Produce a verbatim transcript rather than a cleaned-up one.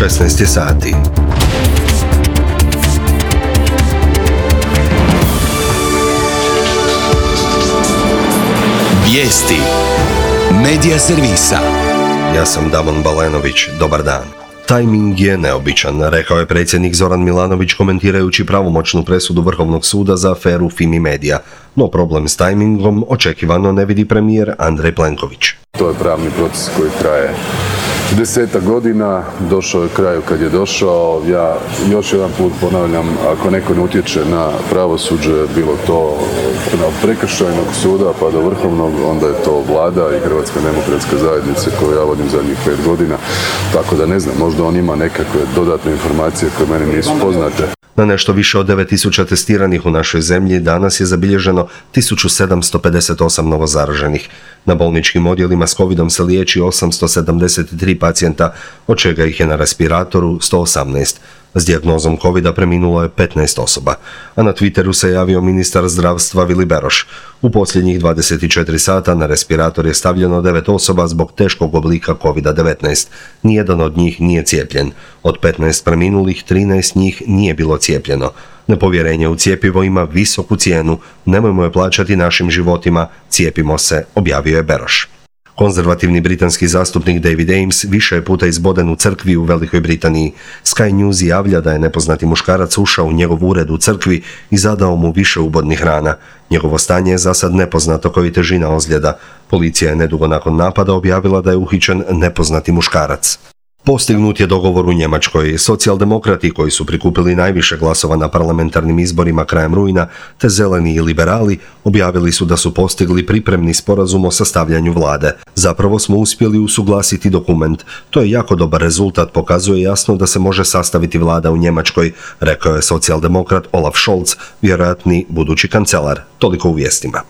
šesnaest je sati. Vijesti Medija servisa. Ja sam Damon Balenović, dobar dan. Tajming je neobičan, rekao je predsjednik Zoran Milanović komentirajući pravomoćnu presudu Vrhovnog suda za aferu Fimi Media. No problem s tajmingom očekivano ne vidi premijer Andrej Plenković. To je pravni proces koji traje desetak godina, došao je kraju kad je došao. Ja još jedan put ponavljam, ako neko ne utječe na pravosuđe, bilo to od prekršajnog suda pa do vrhovnog, onda je to vlada i Hrvatska demokratska zajednica koju ja vodim zadnjih pet godina. Tako da ne znam, možda on ima nekakve dodatne informacije koje meni nisu poznate. Na nešto više od devet tisuća testiranih u našoj zemlji danas je zabilježeno tisuću sedamsto pedeset osam novozaraženih. Na bolničkim odjelima s covidom se liječi osamsto sedamdeset tri pacijenta, od čega ih je na respiratoru sto osamnaest. S dijagnozom covida preminulo je petnaest osoba, a na Twitteru se javio ministar zdravstva Vili Beroš. U posljednjih dvadeset četiri sata na respirator je stavljeno devet osoba zbog teškog oblika kovida devetnaest. Nijedan od njih nije cijepljen. Od petnaest preminulih, trinaest njih nije bilo cijepljeno. Nepovjerenje u cjepivo ima visoku cijenu, nemojmo je plaćati našim životima, cijepimo se, objavio je Beroš. Konzervativni britanski zastupnik David Ames više je puta izboden u crkvi u Velikoj Britaniji. Sky News javlja da je nepoznati muškarac ušao u njegov ured u crkvi i zadao mu više ubodnih rana. Njegovo stanje je za sad nepoznato kao i težina ozljeda. Policija je nedugo nakon napada objavila da je uhićen nepoznati muškarac. Postignut je dogovor u Njemačkoj. Socijaldemokrati, koji su prikupili najviše glasova na parlamentarnim izborima krajem rujna, te zeleni i liberali, objavili su da su postigli pripremni sporazum o sastavljanju vlade. Zapravo smo uspjeli usuglasiti dokument. To je jako dobar rezultat, pokazuje jasno da se može sastaviti vlada u Njemačkoj, rekao je socijaldemokrat Olaf Scholz, vjerojatni budući kancelar. Toliko u vijestima.